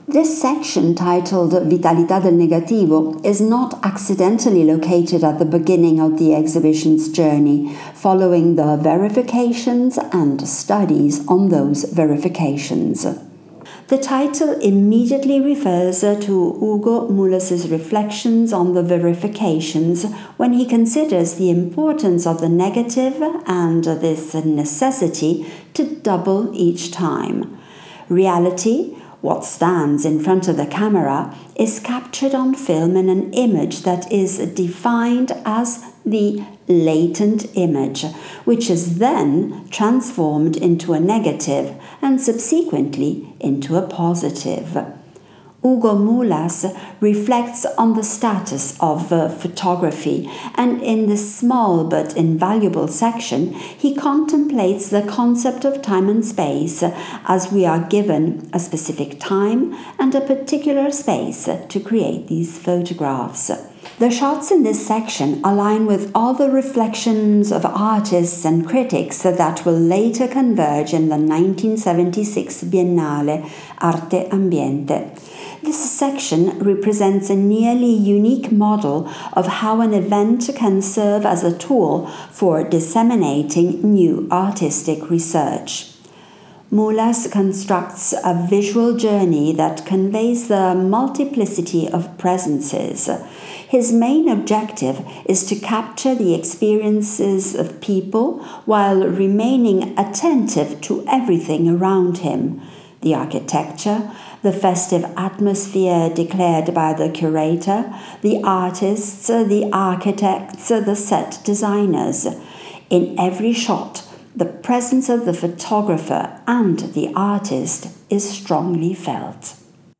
This section, titled Vitalità del Negativo, is not accidentally located at the beginning of the exhibition's journey, following the verifications and studies on those verifications. The title immediately refers to Ugo Mullas's reflections on the verifications when he considers the importance of the negative and this necessity to double each time. Reality, what stands in front of the camera, is captured on film in an image that is defined as the latent image, which is then transformed into a negative and subsequently into a positive. Ugo Mullas reflects on the status of photography, and in this small but invaluable section, he contemplates the concept of time and space, as we are given a specific time and a particular space to create these photographs. The shots in this section align with all the reflections of artists and critics that will later converge in the 1976 Biennale Arte Ambiente. This section represents a nearly unique model of how an event can serve as a tool for disseminating new artistic research. Mullas constructs a visual journey that conveys the multiplicity of presences. His main objective is to capture the experiences of people while remaining attentive to everything around him: the architecture, the festive atmosphere declared by the curator, the artists, the architects, the set designers. In every shot, the presence of the photographer and the artist is strongly felt.